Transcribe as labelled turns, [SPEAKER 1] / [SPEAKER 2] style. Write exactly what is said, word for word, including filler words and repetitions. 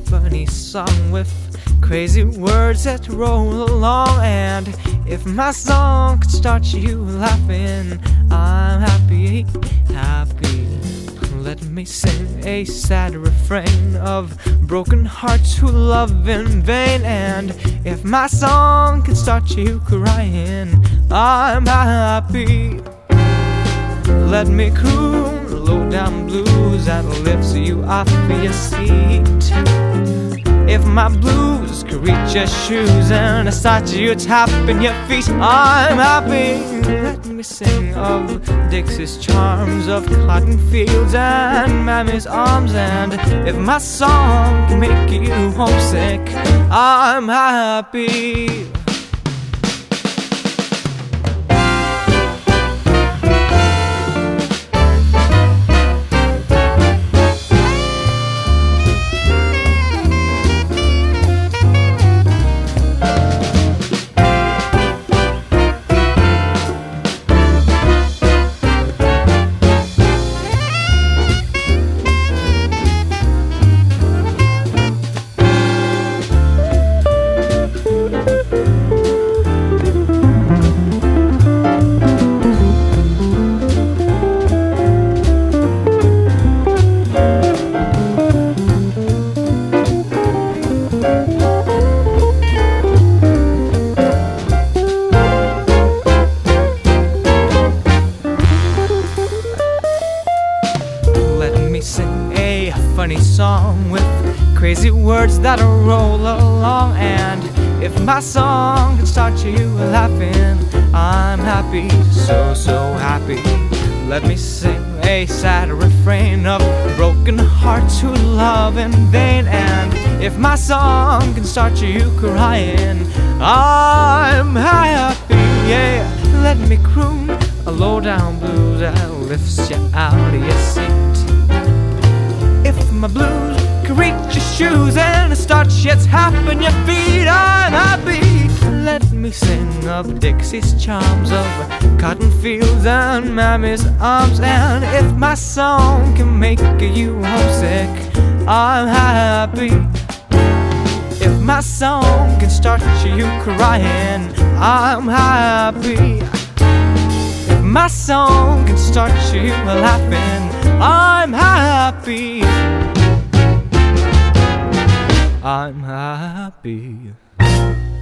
[SPEAKER 1] funny song with crazy words that roll along. And if my song could start you laughing, I'm happy, happy. Let me sing a sad refrain of broken hearts who love in vain. And if my song can start you crying, I'm happy. Let me croon low down blues that lifts you off your seat. If my blues could reach your shoes and start you tapping your feet, I'm happy. Let me sing of Dixie's charms, of cotton fields and Mammy's arms. And if my song can make you homesick, I'm happy. Sing a funny song with crazy words that roll along. And if my song can start you laughing, I'm happy, so, so happy. Let me sing a sad refrain of broken hearts who love in vain. And if my song can start you crying, I'm happy, yeah. Let me croon a low down blues that lifts you out of your seat. If my blues can reach your shoes and start you tapping your feet, I'm happy. Let me sing of Dixie's charms, of cotton fields and Mammy's arms. And if my song can make you homesick, I'm happy. If my song can start you crying, I'm happy. If my song can start you laughing, I'm happy. I'm happy.